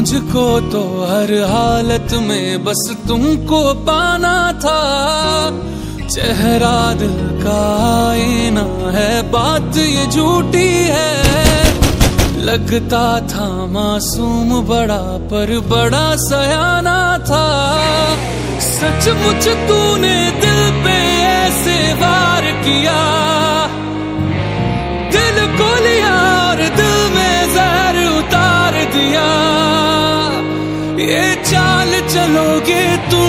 मुझको तो हर हालत में बस तुमको पाना था। चेहरा दिल का आईना है, बात ये झूठी है। लगता था मासूम बड़ा, पर बड़ा सयाना था। सचमुच तूने दिल पे ऐसे वार किया, दिल को लिया और दिल में जहर उतार दिया। ये चाल चलोगे तुम